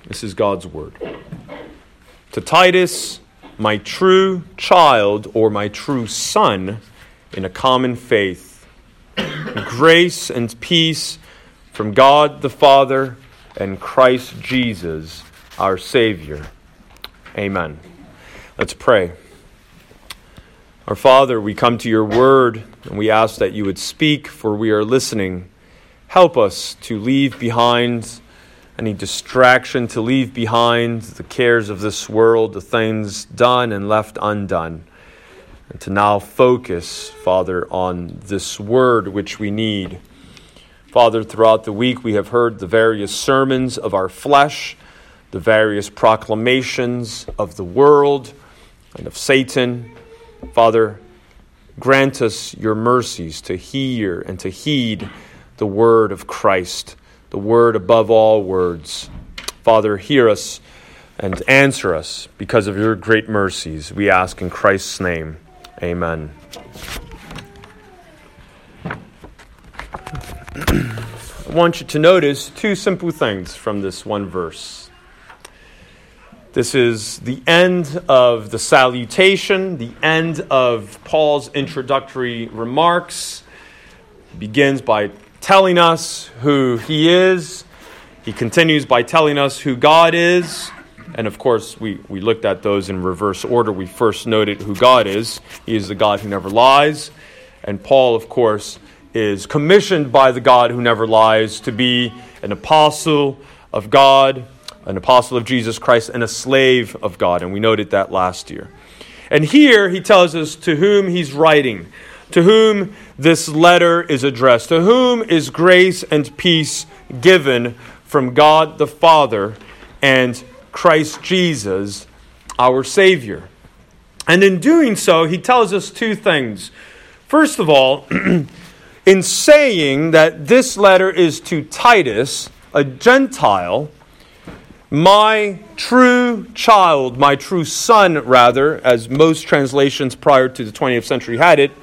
This is God's word. To Titus, my true child, or my true son, in a common faith, grace and peace from God the Father and Christ Jesus, our Savior. Amen. Let's pray. Our Father, we come to your word, and we ask that you would speak, for we are listening. Help us to leave behind any distraction, to leave behind the cares of this world, the things done and left undone, and to now focus, Father, on this word which we need. Father, throughout the week we have heard the various sermons of our flesh, the various proclamations of the world and of Satan. Father, grant us your mercies to hear and to heed the word of Christ, the word above all words. Father, hear us and answer us because of your great mercies. We ask in Christ's name. Amen. I want you to notice two simple things from this one verse. This is the end of the salutation, the end of Paul's introductory remarks. He begins by telling us who he is. He continues by telling us who God is. And of course, we looked at those in reverse order. We first noted who God is. He is the God who never lies. And Paul, of course, is commissioned by the God who never lies to be an apostle of God, an apostle of Jesus Christ, and a slave of God. And we noted that last year. And here he tells us to whom he's writing, to whom this letter is addressed, to whom is grace and peace given from God the Father and Christ Jesus, our Savior. And in doing so, he tells us two things. First of all, in saying that this letter is to Titus, a Gentile, my true child, my true son, rather, as most translations prior to the 20th century had it,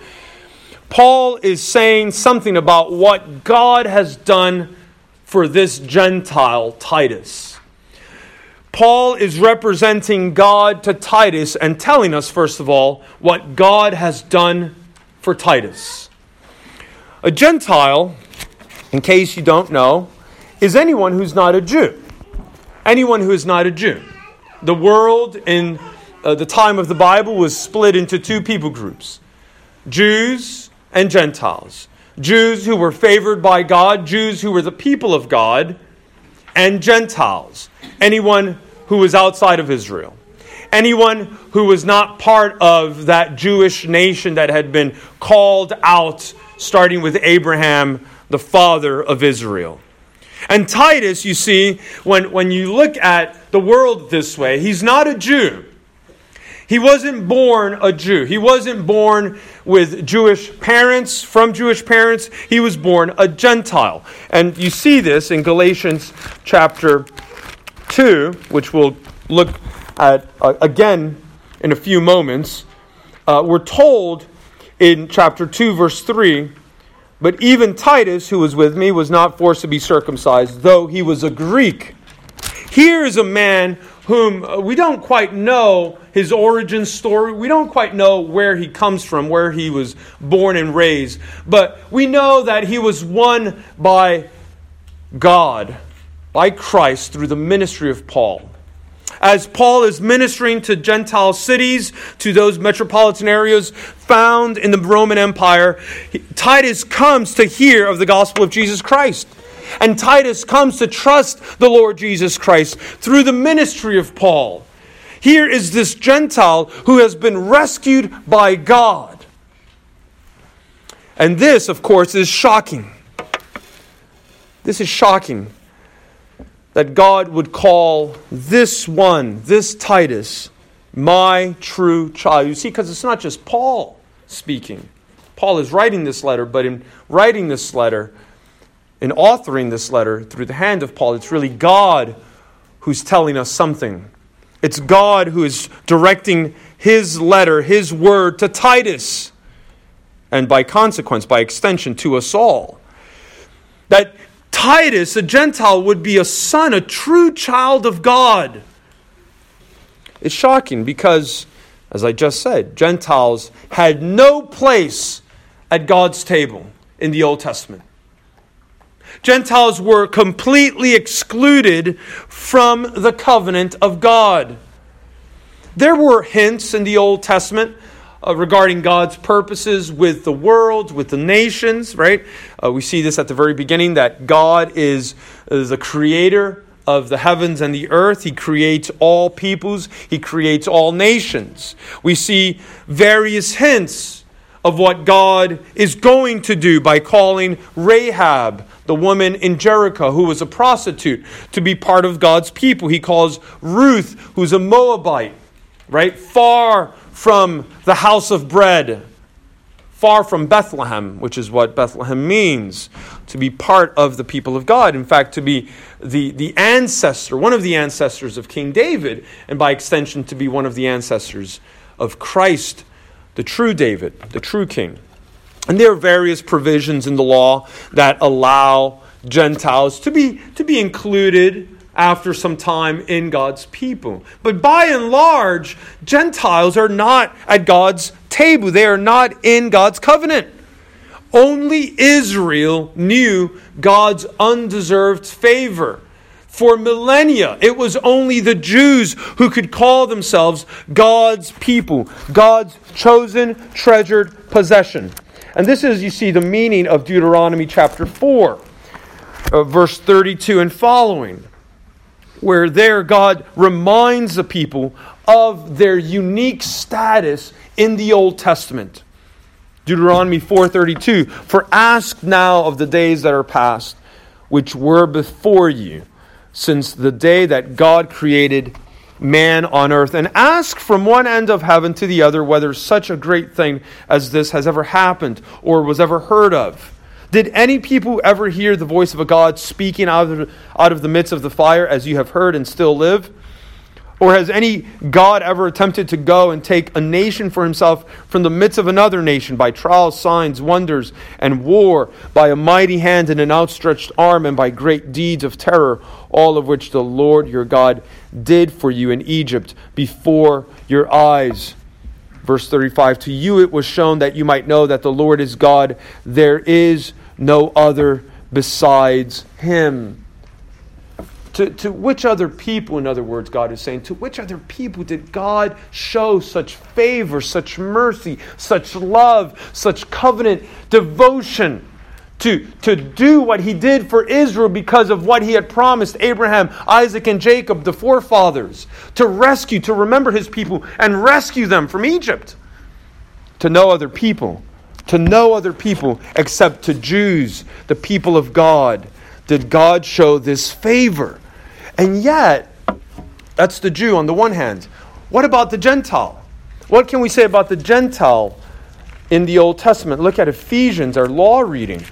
Paul is saying something about what God has done for this Gentile, Titus. Paul is representing God to Titus and telling us, first of all, what God has done for Titus. A Gentile, in case you don't know, is anyone who's not a Jew. Anyone who is not a Jew. The world in the time of the Bible was split into two people groups. Jews and Gentiles. Jews who were favored by God, Jews who were the people of God, and Gentiles. Anyone who was outside of Israel. Anyone who was not part of that Jewish nation that had been called out, starting with Abraham, the father of Israel. And Titus, you see, when you look at the world this way, he's not a Jew. He wasn't born a Jew. He wasn't born with Jewish parents, from Jewish parents. He was born a Gentile. And you see this in Galatians chapter 2, which we'll look at again in a few moments. We're told in chapter 2, verse 3, but even Titus, who was with me, was not forced to be circumcised, though he was a Greek. Here is a man whom we don't quite know his origin story. We don't quite know where he comes from, where he was born and raised. But we know that he was won by God, by Christ, through the ministry of Paul. As Paul is ministering to Gentile cities, to those metropolitan areas found in the Roman Empire, Titus comes to hear of the gospel of Jesus Christ. And Titus comes to trust the Lord Jesus Christ through the ministry of Paul. Here is this Gentile who has been rescued by God. And this, of course, is shocking. This is shocking. That God would call this one, this Titus, my true child. You see, because it's not just Paul speaking. Paul is writing this letter, but in writing this letter, in authoring this letter through the hand of Paul, it's really God who's telling us something. It's God who is directing his letter, his word to Titus, and by consequence, by extension, to us all. That Titus, a Gentile, would be a son, a true child of God. It's shocking because, as I just said, Gentiles had no place at God's table in the Old Testament. Gentiles were completely excluded from the covenant of God. There were hints in the Old Testament regarding God's purposes with the world, with the nations, right? We see this at the very beginning, that God is the creator of the heavens and the earth. He creates all peoples. He creates all nations. We see various hints of what God is going to do by calling Rahab, the woman in Jericho who was a prostitute, to be part of God's people. He calls Ruth, who's a Moabite, right? Far from the house of bread, far from Bethlehem, which is what Bethlehem means, to be part of the people of God. In fact, to be the ancestor, one of the ancestors of King David, and by extension to be one of the ancestors of Christ, the true David, the true king. And there are various provisions in the law that allow Gentiles to be included after some time in God's people. But by and large, Gentiles are not at God's table. They are not in God's covenant. Only Israel knew God's undeserved favor. For millennia, it was only the Jews who could call themselves God's people, God's chosen, treasured possession. And this is, you see, the meaning of Deuteronomy chapter 4, verse 32 and following, where there God reminds the people of their unique status in the Old Testament. Deuteronomy 4:32, "For ask now of the days that are past, which were before you, since the day that God created man on earth, and ask from one end of heaven to the other whether such a great thing as this has ever happened or was ever heard of. Did any people ever hear the voice of a God speaking out of the midst of the fire as you have heard and still live? Or has any God ever attempted to go and take a nation for himself from the midst of another nation by trials, signs, wonders, and war, by a mighty hand and an outstretched arm, and by great deeds of terror, all of which the Lord your God did for you in Egypt before your eyes?" Verse 35, "To you it was shown that you might know that the Lord is God. There is no other besides him." To which other people, in other words, God is saying, to which other people did God show such favor, such mercy, such love, such covenant devotion to do what he did for Israel because of what he had promised Abraham, Isaac, and Jacob, the forefathers, to rescue, to remember his people and rescue them from Egypt? To no other people except to Jews, the people of God, did God show this favor. And yet, that's the Jew on the one hand. What about the Gentile? What can we say about the Gentile in the Old Testament? Look at Ephesians, our law reading.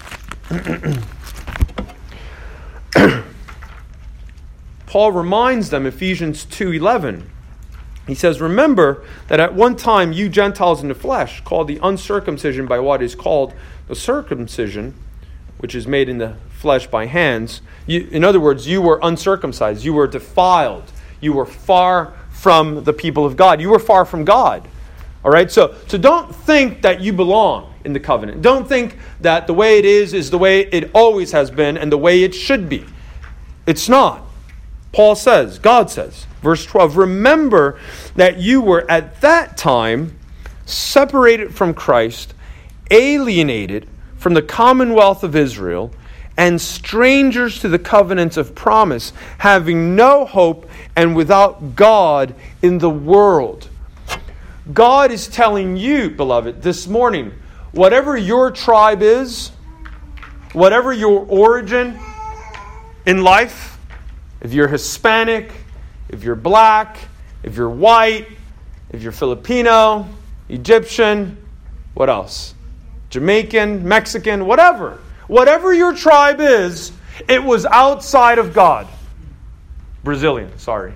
Paul reminds them, Ephesians 2:11. He says, "Remember that at one time you Gentiles in the flesh, called the uncircumcision by what is called the circumcision, which is made in the flesh by hands." In other words, you were uncircumcised. You were defiled. You were far from the people of God. You were far from God. All right? So don't think that you belong in the covenant. Don't think that the way it is the way it always has been and the way it should be. It's not. Paul says, God says, verse 12, "Remember that you were at that time separated from Christ, alienated from the commonwealth of Israel, and strangers to the covenants of promise, having no hope and without God in the world." God is telling you, beloved, this morning, whatever your tribe is, whatever your origin in life, if you're Hispanic, if you're black, if you're white, if you're Filipino, Egyptian, what else? Jamaican, Mexican, whatever. Whatever your tribe is, it was outside of God. Brazilian, sorry.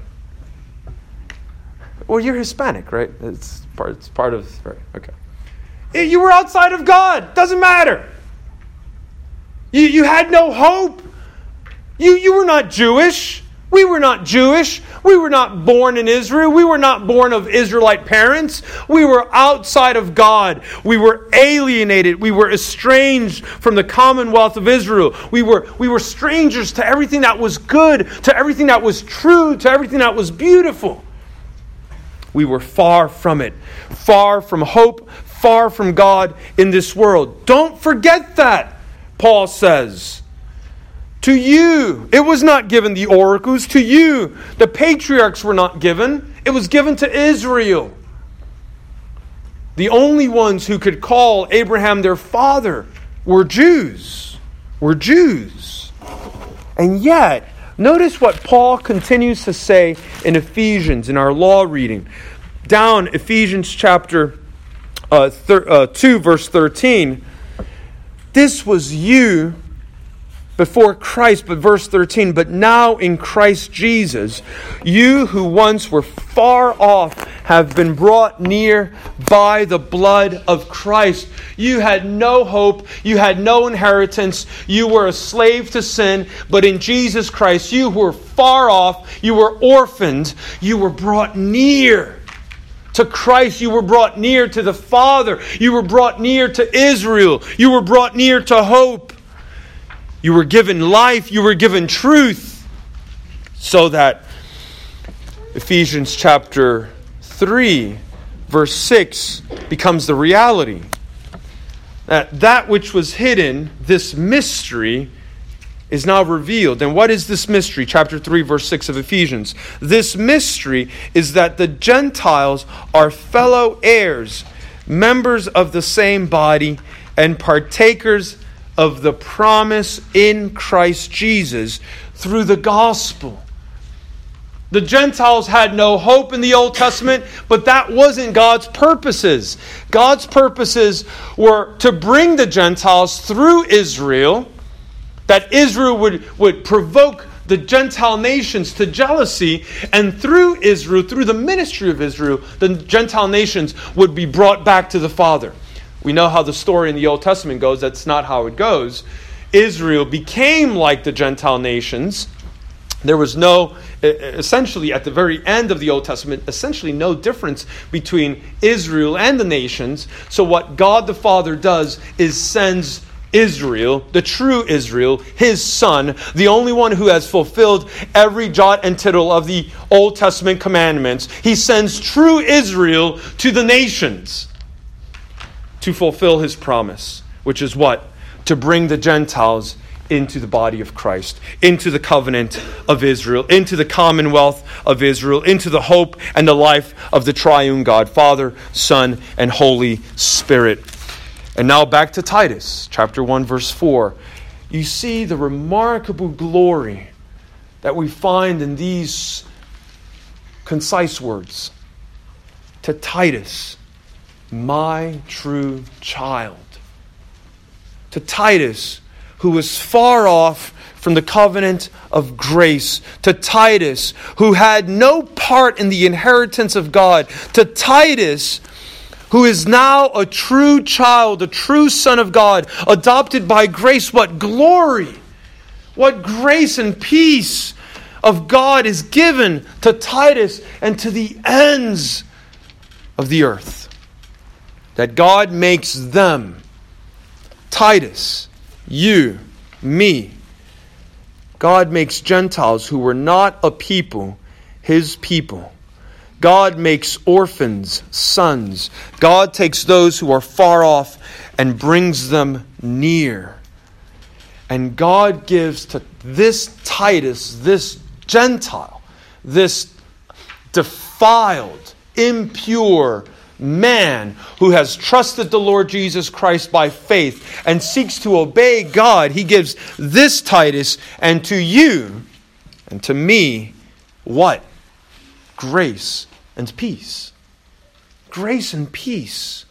Well, you're Hispanic, right? It's part of, right, okay. You were outside of God. Doesn't matter. You had no hope. You were not Jewish. We were not Jewish. We were not born in Israel. We were not born of Israelite parents. We were outside of God. We were alienated. We were estranged from the commonwealth of Israel. We were strangers to everything that was good, to everything that was true, to everything that was beautiful. We were far from it, far from hope, far from God in this world. Don't forget that, Paul says. To you, it was not given, the oracles. To you, the patriarchs were not given. It was given to Israel. The only ones who could call Abraham their father were Jews. And yet, notice what Paul continues to say in Ephesians, in our law reading. Down Ephesians chapter 2, verse 13. This was you before Christ, but verse 13, but now in Christ Jesus, you who once were far off have been brought near by the blood of Christ. You had no hope, you had no inheritance, you were a slave to sin, but in Jesus Christ, you were far off, you were orphaned, you were brought near to Christ. You were brought near to the Father, you were brought near to Israel, you were brought near to hope. You were given life, you were given truth, so that Ephesians chapter 3, verse 6 becomes the reality. That which was hidden, this mystery, is now revealed. And what is this mystery? Chapter 3, verse 6 of Ephesians. This mystery is that the Gentiles are fellow heirs, members of the same body, and partakers of the promise in Christ Jesus through the gospel. The Gentiles had no hope in the Old Testament, but that wasn't God's purposes. God's purposes were to bring the Gentiles through Israel, that Israel would provoke the Gentile nations to jealousy, and through Israel, through the ministry of Israel, the Gentile nations would be brought back to the Father. We know how the story in the Old Testament goes. That's not how it goes. Israel became like the Gentile nations. There was essentially at the very end of the Old Testament, essentially no difference between Israel and the nations. So what God the Father does is sends Israel, the true Israel, his son, the only one who has fulfilled every jot and tittle of the Old Testament commandments. He sends true Israel to the nations to fulfill his promise, which is what? To bring the Gentiles into the body of Christ, into the covenant of Israel, into the commonwealth of Israel, into the hope and the life of the triune God, Father, Son, and Holy Spirit. And now back to Titus, chapter 1, verse 4. You see the remarkable glory that we find in these concise words. To Titus, my true child. To Titus, who was far off from the covenant of grace. To Titus, who had no part in the inheritance of God. To Titus, who is now a true child, a true son of God, adopted by grace. What glory, what grace and peace of God is given to Titus and to the ends of the earth. That God makes them, Titus, you, me. God makes Gentiles who were not a people, his people. God makes orphans sons. God takes those who are far off and brings them near. And God gives to this Titus, this Gentile, this defiled, impure man who has trusted the Lord Jesus Christ by faith and seeks to obey God, he gives this Titus, and to you and to me, what? Grace and peace. Grace and peace.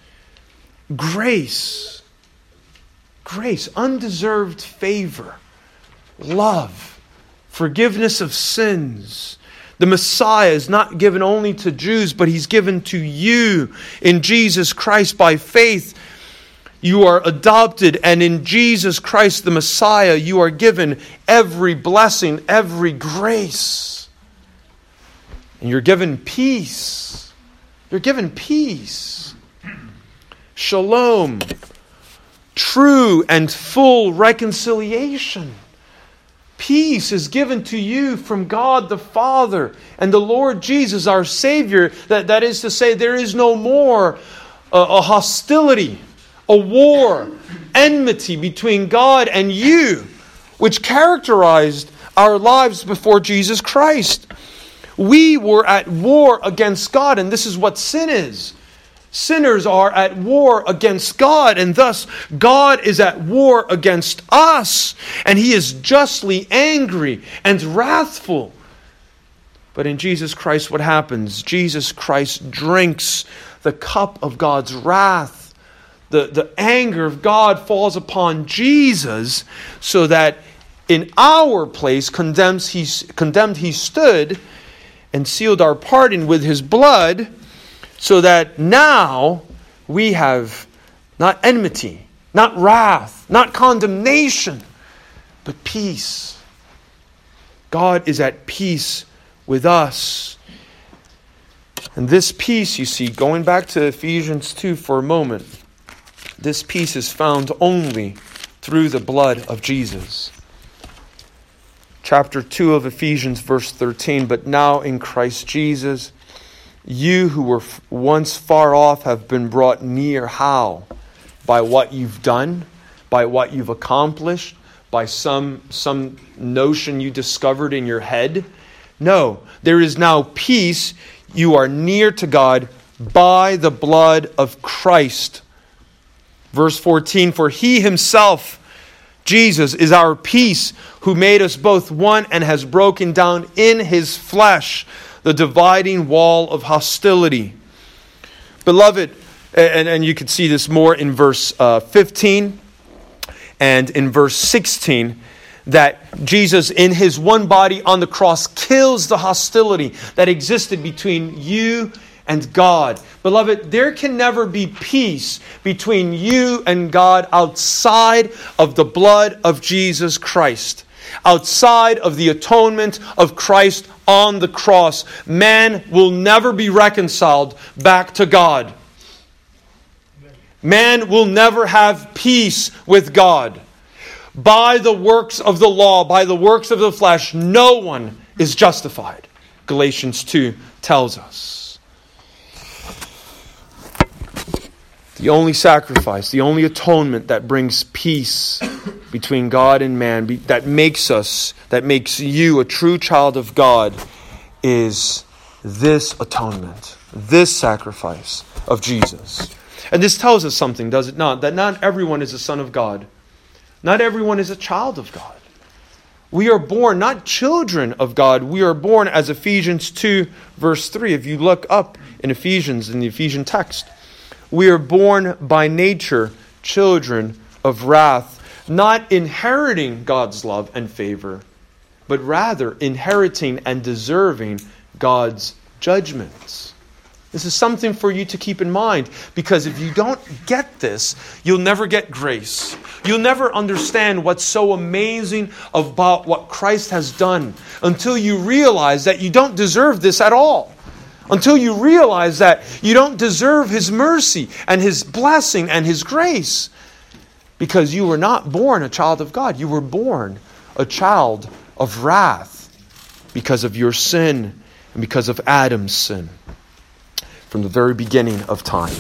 Grace. Grace. Undeserved favor. Love. Forgiveness of sins. The Messiah is not given only to Jews, but he's given to you in Jesus Christ by faith. You are adopted, and in Jesus Christ the Messiah, you are given every blessing, every grace. And you're given peace. You're given peace. Shalom. True and full reconciliation. Peace is given to you from God the Father and the Lord Jesus, our Savior. That is to say, there is no more a hostility, a war, enmity between God and you, which characterized our lives before Jesus Christ. We were at war against God, and this is what sin is. Sinners are at war against God, and thus God is at war against us, and He is justly angry and wrathful. But in Jesus Christ, what happens? Jesus Christ drinks the cup of God's wrath. The anger of God falls upon Jesus, so that in our place condemned He stood and sealed our pardon with His blood, so that now we have not enmity, not wrath, not condemnation, but peace. God is at peace with us. And this peace, you see, going back to Ephesians 2 for a moment, this peace is found only through the blood of Jesus. Chapter 2 of Ephesians, verse 13, but now in Christ Jesus, you who were once far off have been brought near. How? By what you've done? By what you've accomplished? By some notion you discovered in your head? No, there is now peace. You are near to God by the blood of Christ. Verse 14, for He Himself, Jesus, is our peace, who made us both one and has broken down in His flesh the dividing wall of hostility. Beloved, and you can see this more in verse 15 and in verse 16, that Jesus in His one body on the cross kills the hostility that existed between you and God. Beloved, there can never be peace between you and God outside of the blood of Jesus Christ. Outside of the atonement of Christ on the cross, man will never be reconciled back to God. Man will never have peace with God. By the works of the law, by the works of the flesh, no one is justified. Galatians 2 tells us. The only sacrifice, the only atonement that brings peace between God and man, that makes you a true child of God, is this atonement, this sacrifice of Jesus. And this tells us something, does it not? That not everyone is a son of God. Not everyone is a child of God. We are born not children of God. We are born, as Ephesians 2 verse 3. If you look up in Ephesians, in the Ephesian text, we are born by nature children of wrath, not inheriting God's love and favor, but rather inheriting and deserving God's judgments. This is something for you to keep in mind, because if you don't get this, you'll never get grace. You'll never understand what's so amazing about what Christ has done until you realize that you don't deserve this at all. Until you realize that you don't deserve His mercy and His blessing and His grace. Because you were not born a child of God. You were born a child of wrath because of your sin and because of Adam's sin from the very beginning of time.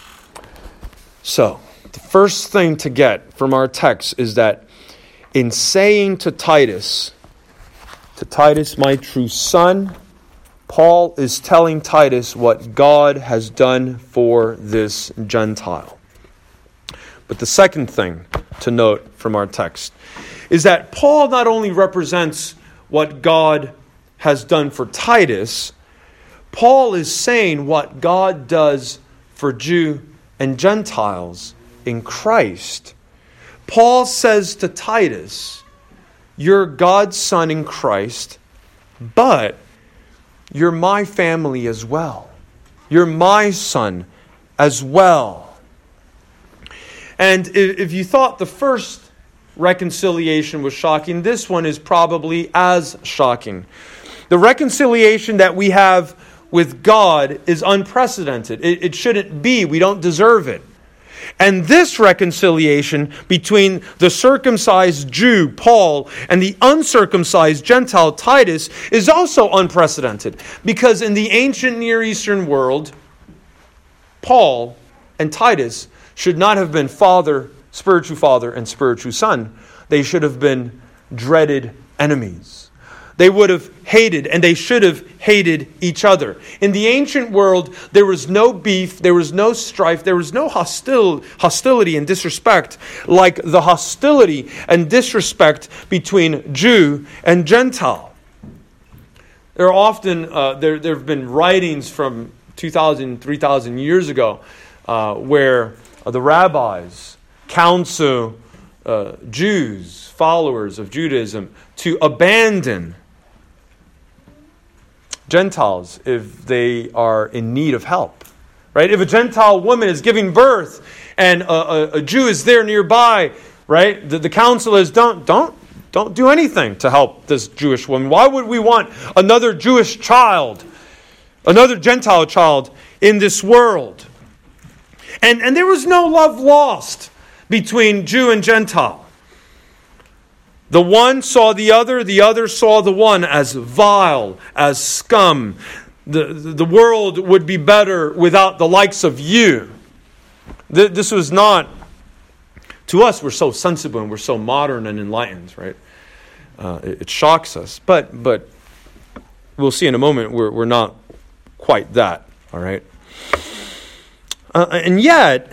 So, the first thing to get from our text is that in saying to Titus, my true son, Paul is telling Titus what God has done for this Gentile. But the second thing to note from our text is that Paul not only represents what God has done for Titus, Paul is saying what God does for Jew and Gentiles in Christ. Paul says to Titus, you're God's son in Christ, but you're my family as well. You're my son as well. And if you thought the first reconciliation was shocking, this one is probably as shocking. The reconciliation that we have with God is unprecedented. It shouldn't be. We don't deserve it. And this reconciliation between the circumcised Jew, Paul, and the uncircumcised Gentile, Titus, is also unprecedented. Because in the ancient Near Eastern world, Paul and Titus should not have been spiritual father and spiritual son. They should have been dreaded enemies. They would have hated, and they should have hated each other. In the ancient world, there was no beef, there was no strife, there was no hostility and disrespect like the hostility and disrespect between Jew and Gentile. There are often, there have been writings from 2,000, 3,000 years ago where the rabbis counsel Jews, followers of Judaism, to abandon Gentiles if they are in need of help. Right? If a Gentile woman is giving birth and a Jew is there nearby, right? The counsel is don't do anything to help this Jewish woman. Why would we want another Jewish child, another Gentile child in this world? And there was no love lost between Jew and Gentile. The one saw the other saw the one as vile, as scum. The world would be better without the likes of you. This was not, to us, we're so sensible and we're so modern and enlightened, right? It shocks us. But we'll see in a moment we're not quite that, all right? And yet,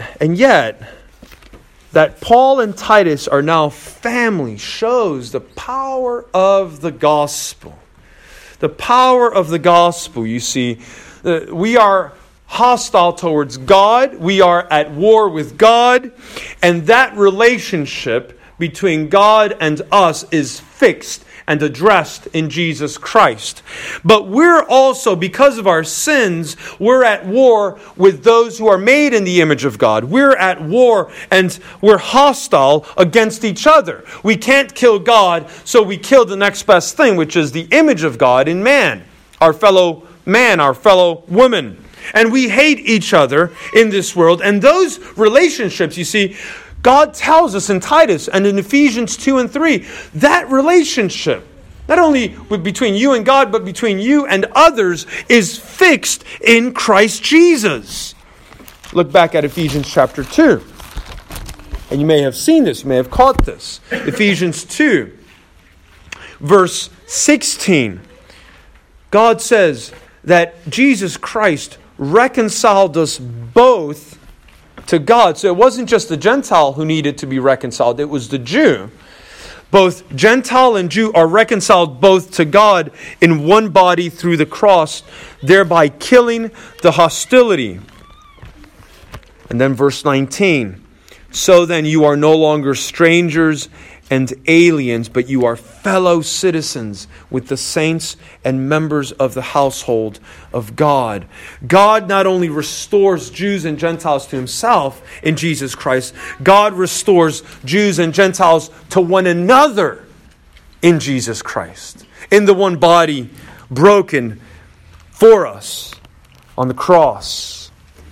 that Paul and Titus are now family shows the power of the gospel. The power of the gospel, you see. We are hostile towards God. We are at war with God. And that relationship between God and us is fixed and addressed in Jesus Christ. But we're also, because of our sins, we're at war with those who are made in the image of God. We're at war and we're hostile against each other. We can't kill God, so we kill the next best thing, which is the image of God in man, our fellow woman. And we hate each other in this world. And those relationships, you see, God tells us in Titus and in Ephesians 2 and 3, that relationship, not only between you and God, but between you and others, is fixed in Christ Jesus. Look back at Ephesians chapter 2. And you may have seen this, you may have caught this. Ephesians 2, verse 16. God says that Jesus Christ reconciled us both to God. So it wasn't just the Gentile who needed to be reconciled, it was the Jew. Both Gentile and Jew are reconciled both to God in one body through the cross, thereby killing the hostility. And then verse 19. So then you are no longer strangers and aliens, but you are fellow citizens with the saints and members of the household of God. God not only restores Jews and Gentiles to himself in Jesus Christ, God restores Jews and Gentiles to one another in Jesus Christ, in the one body broken for us on the cross.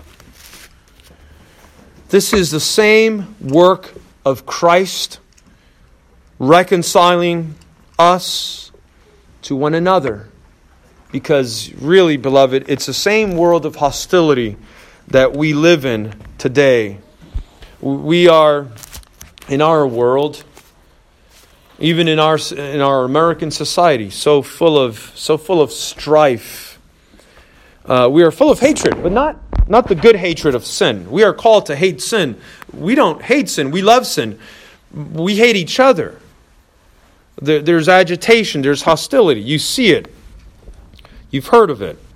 This is the same work of Christ, reconciling us to one another. Because really, beloved, it's the same world of hostility that we live in today. We are, in our world, even in our American society, so full of strife. We are full of hatred, but not the good hatred of sin. We are called to hate sin. We don't hate sin. We love sin. We hate each other. There's agitation. There's hostility. You see it. You've heard of it.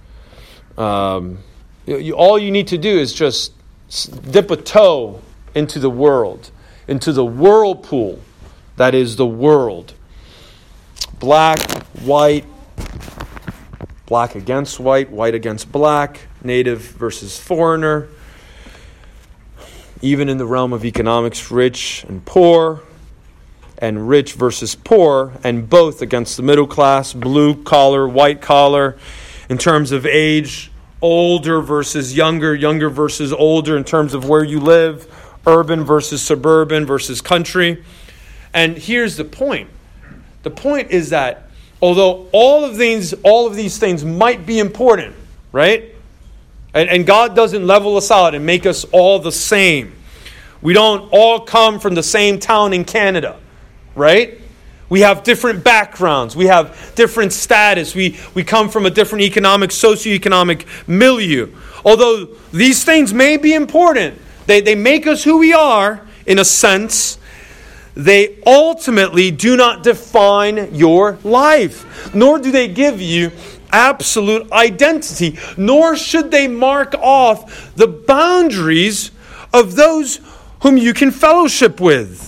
All you need to do is just dip a toe into the world, into the whirlpool that is the world. Black, white, black against white, white against black, native versus foreigner. even in the realm of economics, rich and poor, and rich versus poor, and both against the middle class, blue collar, white collar, in terms of age, older versus younger, younger versus older, in terms of where you live, urban versus suburban versus country. And here's the point. The point is that although all of these things might be important, right? And God doesn't level us out and make us all the same. We don't all come from the same town in Canada, right? We have different backgrounds. We have different status. We come from a different socioeconomic milieu. Although these things may be important, they make us who we are in a sense. They ultimately do not define your life, nor do they give you absolute identity, nor should they mark off the boundaries of those whom you can fellowship with.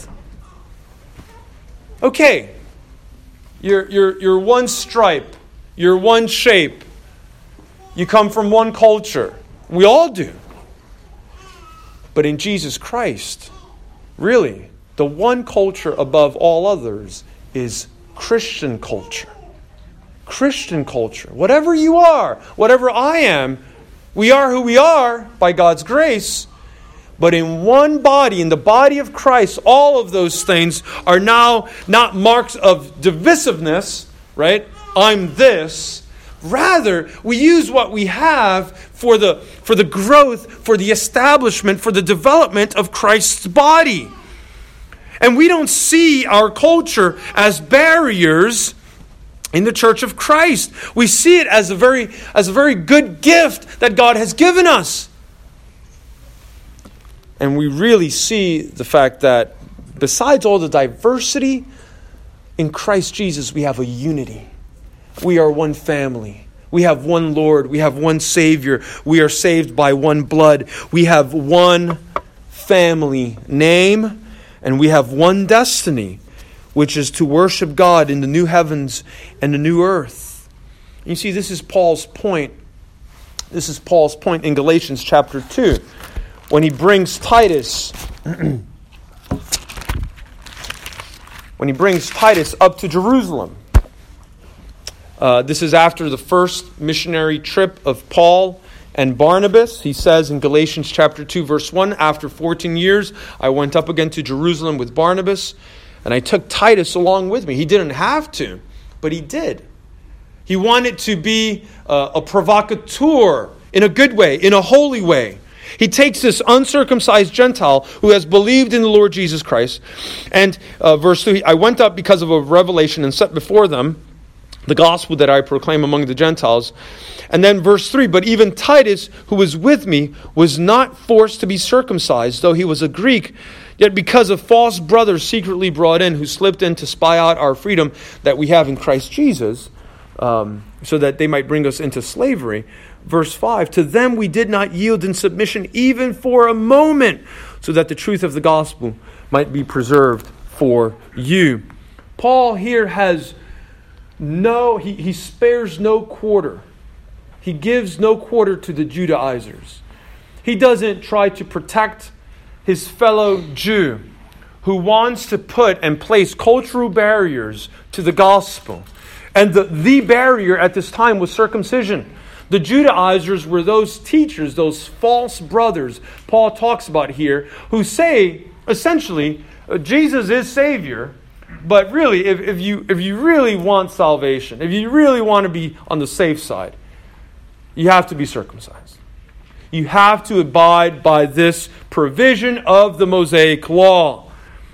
Okay, you're one stripe, you're one shape, you come from one culture. We all do. But in Jesus Christ, really, the one culture above all others is Christian culture. Christian culture. Whatever you are, whatever I am, we are who we are by God's grace. But in one body, in the body of Christ, all of those things are now not marks of divisiveness, right? I'm this. Rather, we use what we have for the growth, for the establishment, for the development of Christ's body. And we don't see our culture as barriers in the church of Christ. We see it as a very good gift that God has given us. And we really see the fact that besides all the diversity, in Christ Jesus we have a unity. We are one family. We have one Lord. We have one Savior. We are saved by one blood. We have one family name, and we have one destiny, which is to worship God in the new heavens and the new earth. You see, this is Paul's point. This is Paul's point in Galatians chapter 2. When he brings Titus up to Jerusalem. This is after the first missionary trip of Paul and Barnabas. He says in Galatians chapter 2 verse 1, after 14 years I went up again to Jerusalem with Barnabas, and I took Titus along with me. He didn't have to, but he did. He wanted to be a provocateur in a good way, in a holy way. He takes this uncircumcised Gentile who has believed in the Lord Jesus Christ. And verse 3, I went up because of a revelation and set before them the gospel that I proclaim among the Gentiles. And then verse 3, but even Titus, who was with me, was not forced to be circumcised, though he was a Greek. Yet because of false brothers secretly brought in, who slipped in to spy out our freedom that we have in Christ Jesus, so that they might bring us into slavery. Verse 5, to them we did not yield in submission even for a moment, so that the truth of the gospel might be preserved for you. Paul here has he spares no quarter. He gives no quarter to the Judaizers. He doesn't try to protect his fellow Jew who wants to put and place cultural barriers to the gospel. And the barrier at this time was circumcision. The Judaizers were those teachers, those false brothers Paul talks about here, who say, essentially, Jesus is Savior, but really, if you really want salvation, if you really want to be on the safe side, you have to be circumcised. You have to abide by this provision of the Mosaic law.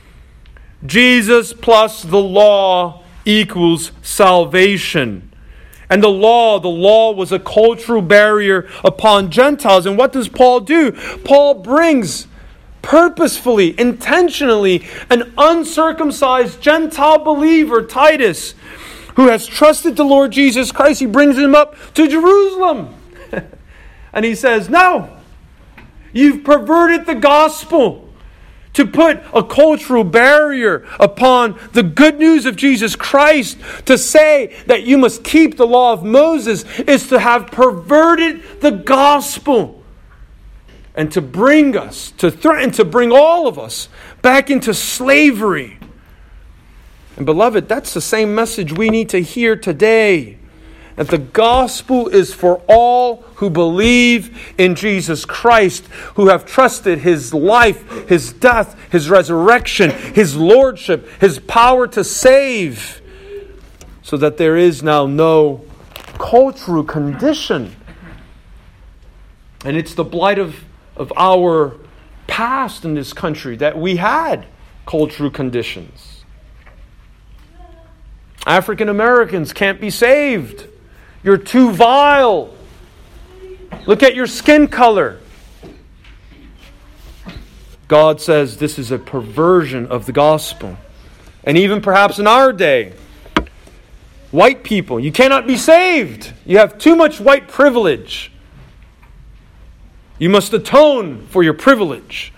Jesus plus the law equals salvation. And the law was a cultural barrier upon Gentiles. And what does Paul do? Paul brings purposefully, intentionally, an uncircumcised Gentile believer, Titus, who has trusted the Lord Jesus Christ. He brings him up to Jerusalem. And he says, no, you've perverted the gospel. To put a cultural barrier upon the good news of Jesus Christ, to say that you must keep the law of Moses, is to have perverted the gospel. and to bring us, to threaten to bring all of us back into slavery. And beloved, that's the same message we need to hear today. That the gospel is for all who believe in Jesus Christ, who have trusted His life, His death, His resurrection, His lordship, His power to save, so that there is now no cultural condition. And it's the blight of our past in this country that we had cultural conditions. African Americans can't be saved. You're too vile. Look at your skin color. God says this is a perversion of the gospel. And even perhaps in our day, white people, you cannot be saved. You have too much white privilege. You must atone for your privilege.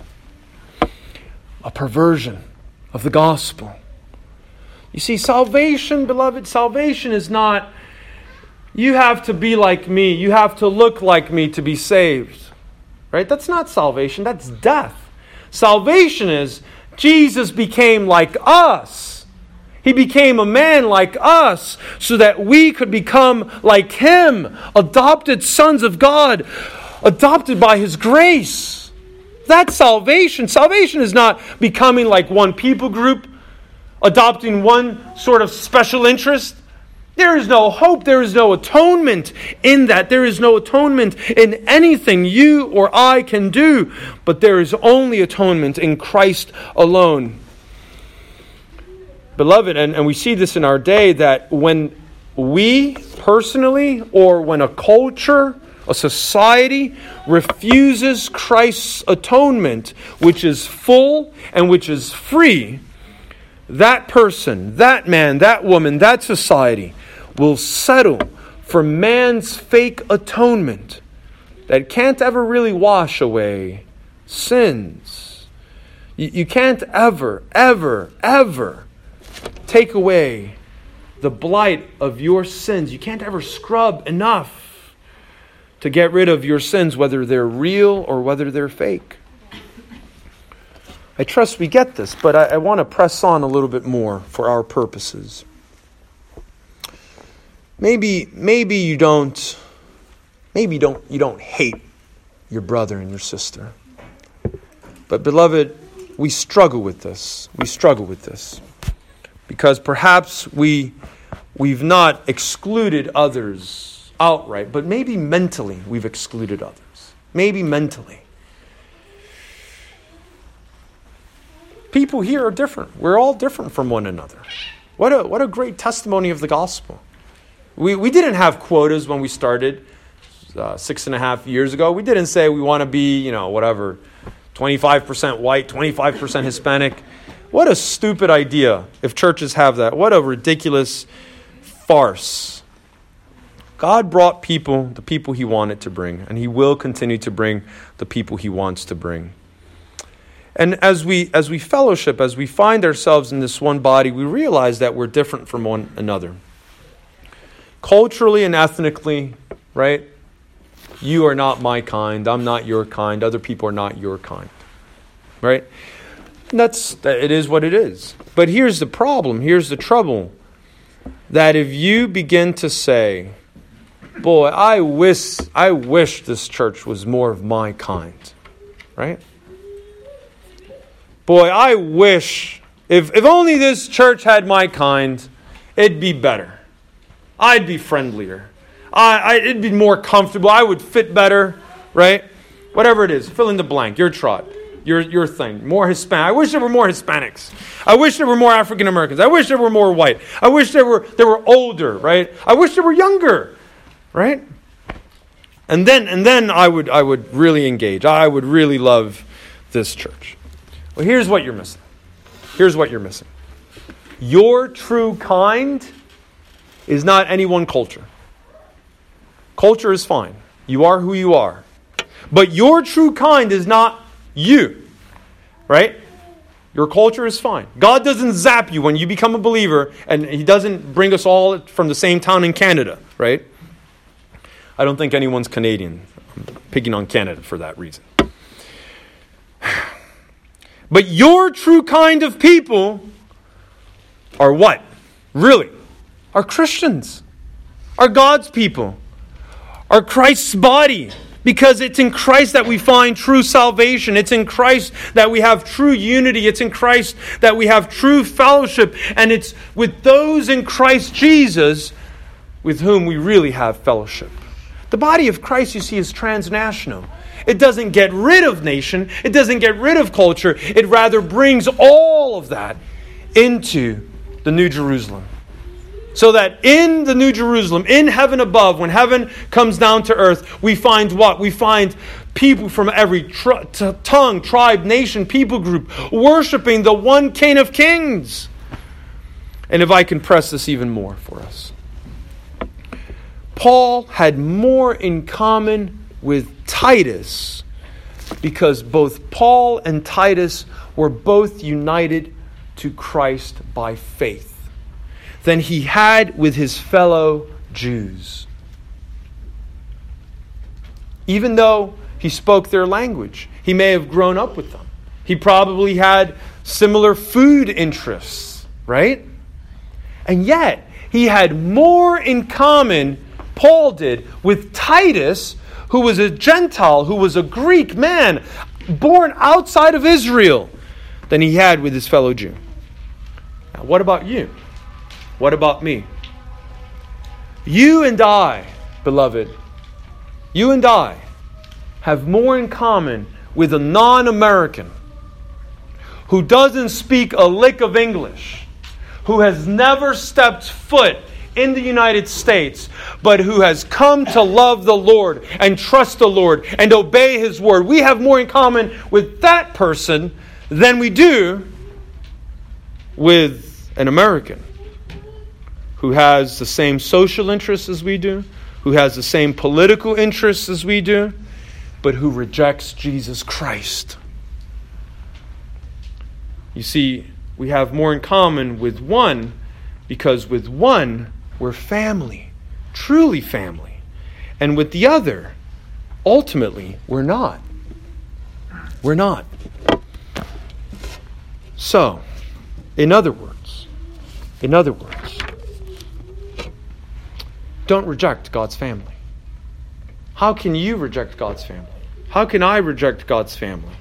A perversion of the gospel. You see, salvation, beloved, salvation is not, you have to be like me, you have to look like me to be saved. Right? That's not salvation, that's death. Salvation is, Jesus became like us. He became a man like us so that we could become like Him, adopted sons of God, adopted by His grace. That's salvation. Salvation is not becoming like one people group, adopting one sort of special interest. There is no hope. There is no atonement in that. There is no atonement in anything you or I can do. But there is only atonement in Christ alone. Beloved, and we see this in our day, that when we personally, or when a culture, a society, refuses Christ's atonement, which is full and which is free, that person, that man, that woman, that society will settle for man's fake atonement that can't ever really wash away sins. You can't ever take away the blight of your sins. You can't ever scrub enough to get rid of your sins, whether they're real or whether they're fake. I trust we get this, but I want to press on a little bit more for our purposes. Maybe you don't hate your brother and your sister. But beloved, we struggle with this. Because perhaps we've not excluded others outright, but maybe mentally we've excluded others. Maybe mentally. People here are different. We're all different from one another. What a great testimony of the gospel. We didn't have quotas when we started 6.5 years ago. We didn't say we want to be, 25% white, 25% Hispanic. What a stupid idea if churches have that. What a ridiculous farce. God brought the people He wanted to bring, and He will continue to bring the people He wants to bring. And as we fellowship, as we find ourselves in this one body, we realize that we're different from one another. Culturally and ethnically, right? You are not my kind. I'm not your kind. Other people are not your kind. Right? It is what it is. But here's the problem. Here's the trouble. That if you begin to say, boy, I wish this church was more of my kind. Right? Boy, I wish, if only this church had my kind, it'd be better. I'd be friendlier. It'd be more comfortable. I would fit better, right? Whatever it is, fill in the blank. Your tribe, your thing. More Hispanic. I wish there were more Hispanics. I wish there were more African Americans. I wish there were more white. I wish there were older, right? I wish there were younger, right? And then I would really engage. I would really love this church. Well, here's what you're missing. Your true kind is not any one culture. Culture is fine. You are who you are. But your true kind is not you. Right? Your culture is fine. God doesn't zap you when you become a believer, and He doesn't bring us all from the same town in Canada. Right? I don't think anyone's Canadian. picking on Canada for that reason. But your true kind of people are what? Really? Are Christians. Are God's people. Are Christ's body. Because it's in Christ that we find true salvation. It's in Christ that we have true unity. It's in Christ that we have true fellowship. And it's with those in Christ Jesus with whom we really have fellowship. The body of Christ, you see, is transnational. It doesn't get rid of nation. It doesn't get rid of culture. It rather brings all of that into the New Jerusalem. So that in the New Jerusalem, in heaven above, when heaven comes down to earth, we find what? We find people from every tongue, tribe, nation, people group, worshiping the one King of Kings. And if I can press this even more for us. Paul had more in common with Titus because both Paul and Titus were both united to Christ by faith than he had with his fellow Jews. Even though he spoke their language, he may have grown up with them. He probably had similar food interests, right? And yet, he had more in common, Paul did, with Titus, who was a Gentile, who was a Greek man, born outside of Israel, than he had with his fellow Jew. Now, what about you? What about me? You and I, beloved, you and I have more in common with a non-American who doesn't speak a lick of English, who has never stepped foot in the United States, but who has come to love the Lord and trust the Lord and obey His word. We have more in common with that person than we do with an American who has the same social interests as we do, who has the same political interests as we do, but who rejects Jesus Christ. You see, we have more in common with one because with one, we're family, truly family. And with the other, ultimately, we're not. We're not. So, in other words, don't reject God's family. How can you reject God's family? How can I reject God's family?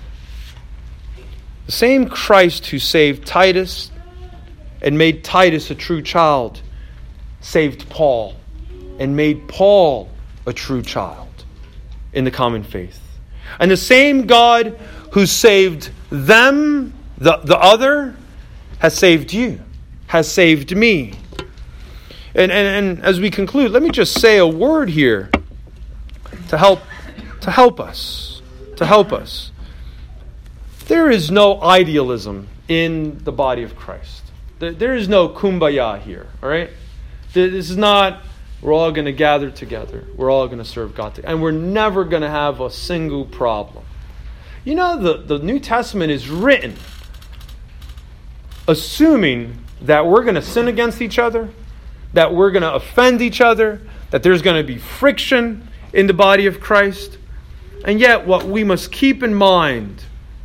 The same Christ who saved Titus and made Titus a true child saved Paul and made Paul a true child in the common faith. And the same God who saved them, the other, has saved you, has saved me. And as we conclude, let me just say a word here to help us. There is no idealism in the body of Christ. There is no kumbaya here, all right? This is not, we're all going to gather together. We're all going to serve God together. And we're never going to have a single problem. You know, the New Testament is written assuming that we're going to sin against each other, that we're going to offend each other, that there's going to be friction in the body of Christ. And yet what we must keep in mind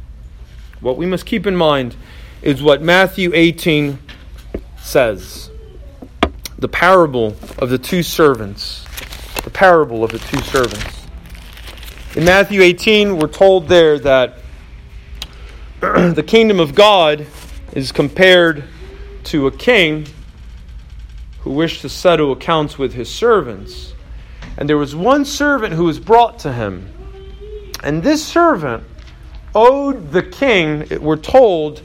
is what Matthew 18 says. The parable of the two servants. The parable of the two servants. In Matthew 18, we're told there that the kingdom of God is compared to a king who wished to settle accounts with his servants. And there was one servant who was brought to him. And this servant owed the king, we're told,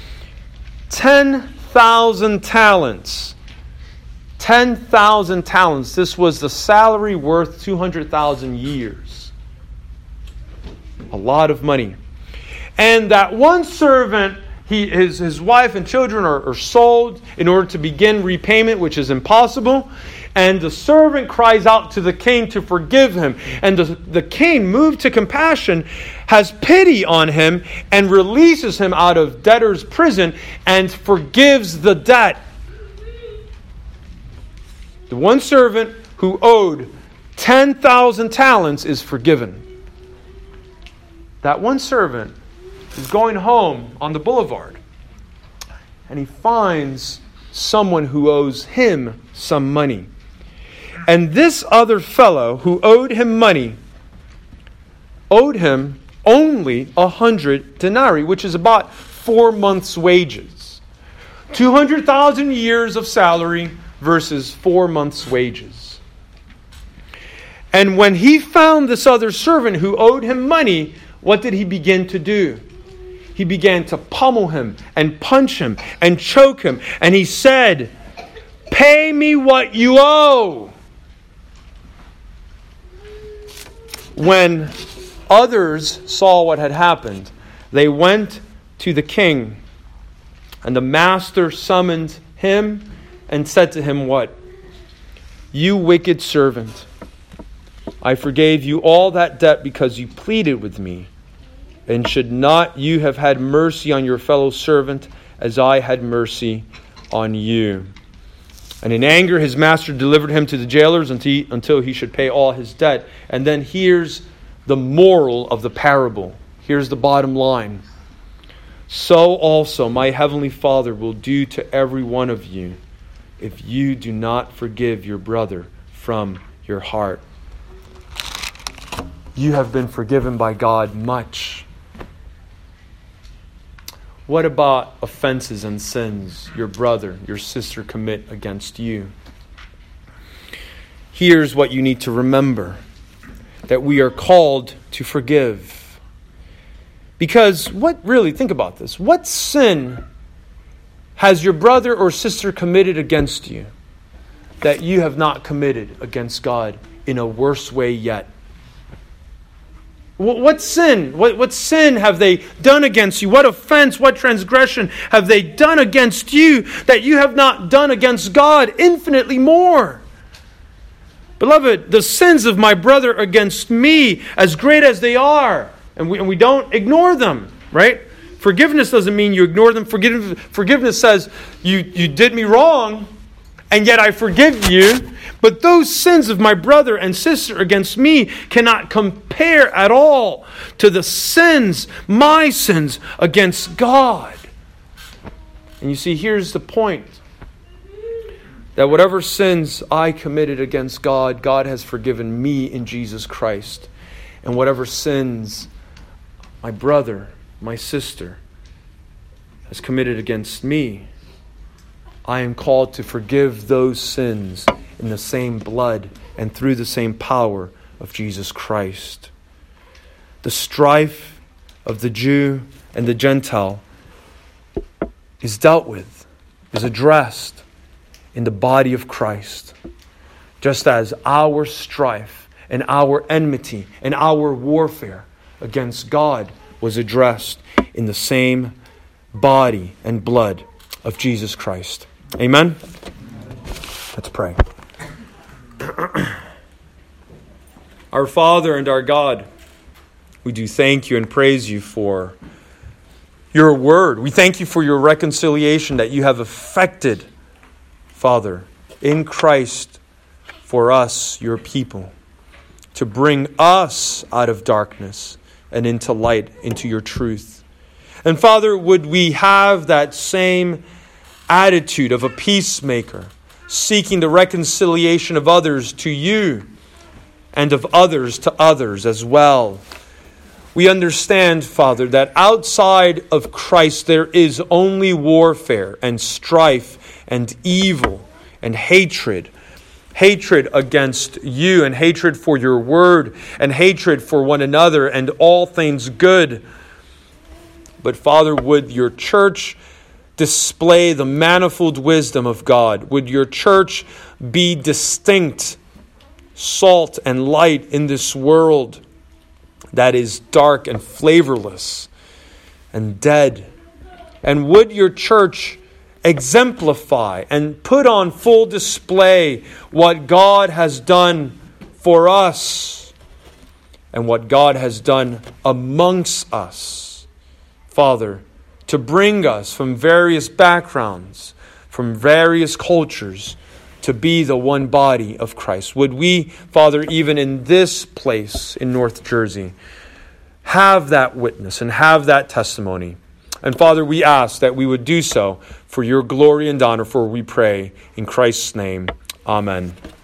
10,000 talents. 10,000 talents. This was the salary worth 200,000 years. A lot of money. And that one servant, his wife and children are sold in order to begin repayment, which is impossible. And the servant cries out to the king to forgive him. And the king, moved to compassion, has pity on him and releases him out of debtor's prison and forgives the debt. The one servant who owed 10,000 talents is forgiven. That one servant is going home on the boulevard, and he finds someone who owes him some money. And this other fellow who owed him money owed him only 100 denarii, which is about 4 months' wages. 200,000 years of salary versus 4 months' wages. And when he found this other servant who owed him money, what did he begin to do? He began to pummel him and punch him and choke him. And he said, "Pay me what you owe." When others saw what had happened, they went to the king. And the master summoned him and said to him, what? "You wicked servant, I forgave you all that debt because you pleaded with me. And should not you have had mercy on your fellow servant as I had mercy on you?" And in anger, his master delivered him to the jailers until he should pay all his debt. And then here's the moral of the parable. Here's the bottom line. So also my heavenly Father will do to every one of you if you do not forgive your brother from your heart. You have been forgiven by God much. What about offenses and sins your brother, your sister commit against you? Here's what you need to remember. That we are called to forgive. Because think about this. What sin has your brother or sister committed against you that you have not committed against God in a worse way yet? What sin? What sin have they done against you? What offense, what transgression have they done against you that you have not done against God infinitely more? Beloved, the sins of my brother against me, as great as they are, and we don't ignore them, right? Forgiveness doesn't mean you ignore them. Forgiveness says, you did me wrong, and yet I forgive you. But those sins of my brother and sister against me cannot compare at all to the sins, my sins against God. And you see, here's the point. That whatever sins I committed against God, God has forgiven me in Jesus Christ. And whatever sins my brother, my sister has committed against me, I am called to forgive those sins in the same blood and through the same power of Jesus Christ. The strife of the Jew and the Gentile is dealt with, is addressed in the body of Christ. Just as our strife and our enmity and our warfare against God was addressed in the same body and blood of Jesus Christ. Amen? Let's pray. Our Father and our God, we do thank you and praise you for your word. We thank you for your reconciliation that you have effected, Father, in Christ for us, your people, to bring us out of darkness and into light, into your truth. And Father, would we have that same attitude of a peacemaker, seeking the reconciliation of others to you and of others to others as well. We understand, Father, that outside of Christ there is only warfare and strife and evil and hatred. Hatred against you and hatred for your word and hatred for one another and all things good. But Father, would your church display the manifold wisdom of God? Would your church be distinct salt and light in this world that is dark and flavorless and dead? And would your church exemplify and put on full display what God has done for us and what God has done amongst us, Father, to bring us from various backgrounds, from various cultures, to be the one body of Christ. Would we, Father, even in this place in North Jersey, have that witness and have that testimony. And Father, we ask that we would do so for your glory and honor, for we pray in Christ's name. Amen.